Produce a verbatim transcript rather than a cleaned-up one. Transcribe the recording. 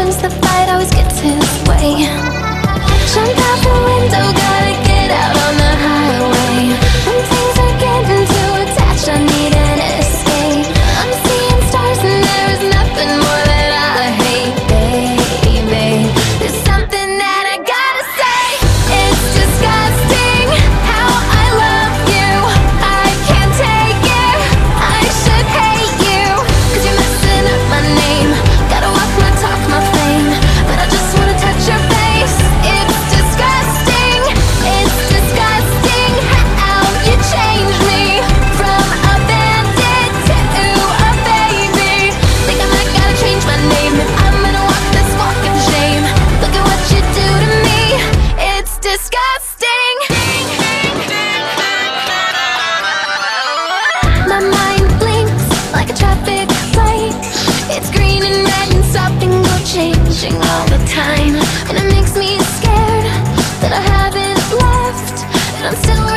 sometimes the fight always gets his way. Jump out the window, gotta get out on the highway. When things are getting too attached, I need an escape. I'm seeing stars and there is nothing more that I hate, baby. There's something that I gotta say. It's disgusting how I love you. I can't take it, I should hate you. Cause you're messing up my name. Gotta walk my talk, my fame. But I just wanna touch your face. It's disgusting, it's disgusting how you changed me from a bandit to a baby. Think I might gotta change my name if I'm gonna walk this walk of shame. Look at what you do to me, it's disgusting. My mind blinks like a traffic light. It's green and red and stopping, go changing all the time. And it makes me scared that I haven't left, and I'm still